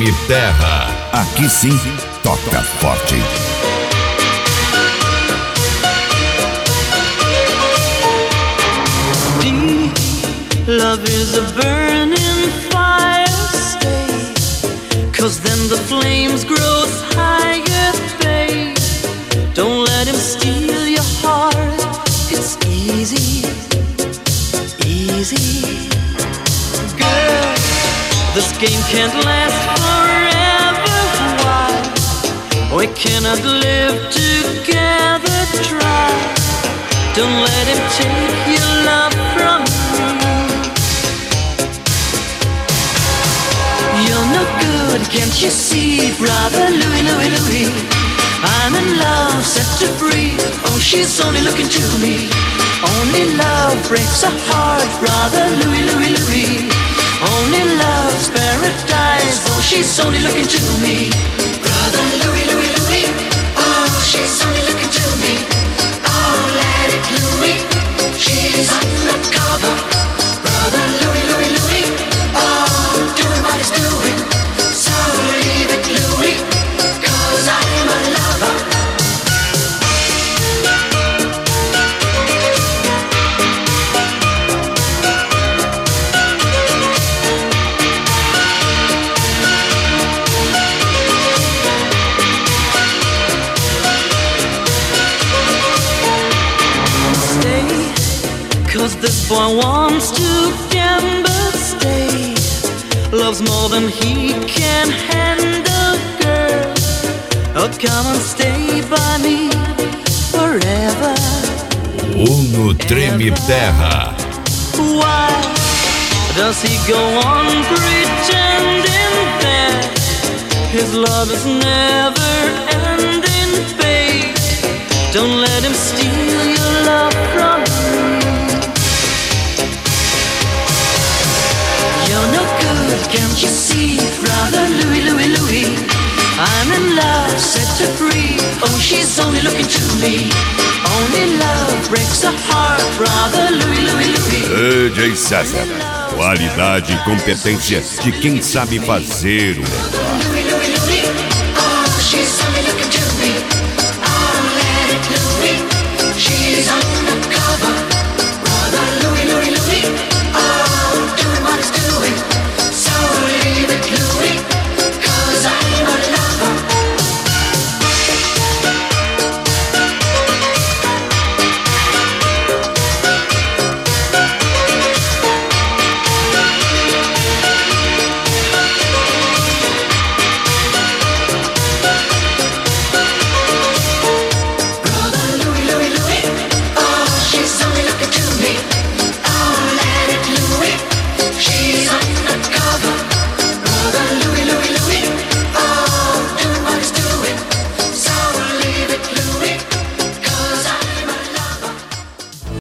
Treme Terra. Aqui sim, toca forte. Deep love is a burning fire, stay, 'cause then the flames grow higher, babe. Don't let him steal your heart, it's easy, easy. Girl, this game can't last forever, why? We cannot live together, try. Don't let him take your love from you. You're no good, can't you see, brother Louie, Louie, Louie? I'm in love, set to free. Oh, she's only looking to me. Only love breaks a heart, brother Louie, Louie, Louie. Only love's paradise. Oh, she's only looking to me. Brother Louie, Louie, Louie. Oh, she's only looking to me. Oh, let it Louie. She's undercover. Brother Louie, Louie, Louie. Oh, doing what he's doing. So leave it Louie, 'cause I'm a lover. Stay, 'cause this boy wants to gamble, stay. Loves more than he can handle, girl. Oh, come and stay by me forever. Uno Treme Terra. Why does he go on pretending that his love is never ending, babe? Don't let him steal your love from me. You're no good, can't you see, brother Louie, Louie, Louie? I'm in love, set to free. Oh, she's only looking to me. Only love breaks a heart, brother Louie, Louie, Louie. DJ César. Qualidade e competência de quem sabe fazer o melhor.